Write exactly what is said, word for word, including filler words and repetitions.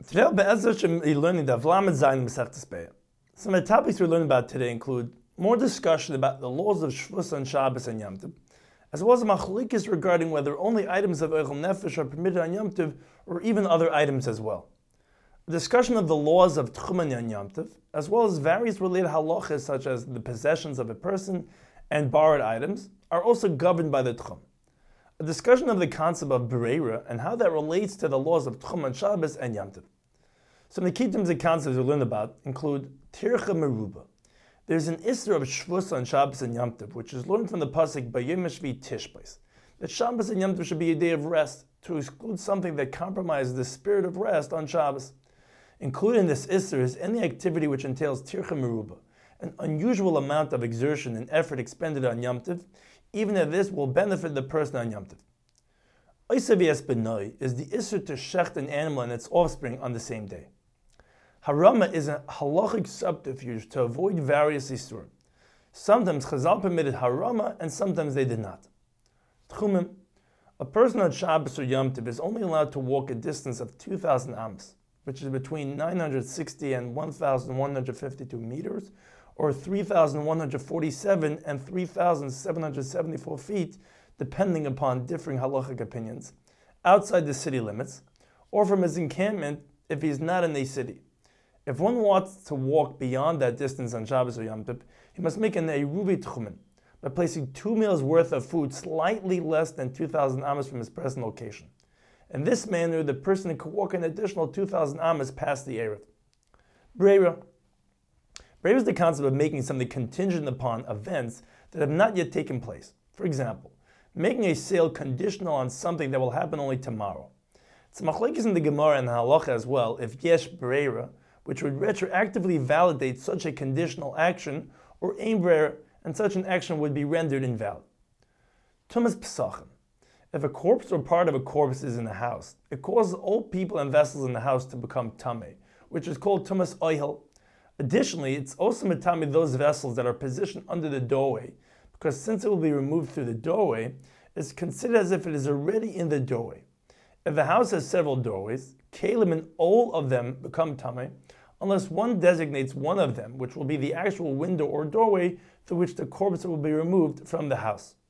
Today, we're learning the Avlam Zayin Masechtas Be'ah. Some of the topics we're learning about today include more discussion about the laws of Shvus on Shabbos and Yom Tov, as well as a machlokes regarding whether only items of Eichel Nefesh are permitted on Yom Tov, or even other items as well. A discussion of the laws of Tchumen on Yom Tov, as well as various related halachas such as the possessions of a person and borrowed items, are also governed by the Tchum. A discussion of the concept of Bereira and how that relates to the laws of Tchum on Shabbos and Yom Tov. Some of the key terms and concepts we learn about include Tircha Meruba. There's an Isser of Shvus on Shabbos and Yom Tov, which is learned from the pasuk Bayom Shvi Tishbais, that Shabbos and Yom Tov should be a day of rest, to exclude something that compromises the spirit of rest on Shabbos. Included in this Isser is any activity which entails Tircha Meruba, an unusual amount of exertion and effort expended on Yom Tov, even if this will benefit the person on Yom Tov. Oisav Yes Benoi is the Isser to shecht an animal and its offspring on the same day. Harama is a halachic subterfuge to avoid various isurim. Sometimes Chazal permitted harama and sometimes they did not. Tchumim, a person on Shabbos or Yom Tov is only allowed to walk a distance of two thousand amos, which is between nine hundred sixty and one thousand one hundred fifty-two meters, or three thousand one hundred forty-seven and three thousand seven hundred seventy-four feet, depending upon differing halachic opinions, outside the city limits, or from his encampment if he is not in a city. If one wants to walk beyond that distance on Shabbos or Yom Tov, he must make an Eruvi Tchumen by placing two meals worth of food slightly less than two thousand amos from his present location. In this manner, the person could walk an additional two thousand amos past the Erev. Breira. Breira is the concept of making something contingent upon events that have not yet taken place. For example, making a sale conditional on something that will happen only tomorrow. It's machlokes in the Gemara and the Halacha as well, if yesh breira, which would retroactively validate such a conditional action, or ein breira, and such an action would be rendered invalid. Tumas Pesachim. If a corpse or part of a corpse is in the house, it causes all people and vessels in the house to become tameh, which is called Tumas Oihel. Additionally, it's also metame those vessels that are positioned under the doorway, because since it will be removed through the doorway, it's considered as if it is already in the doorway. If the house has several doorways, kalim and all of them become tameh, unless one designates one of them, which will be the actual window or doorway through which the corpse will be removed from the house.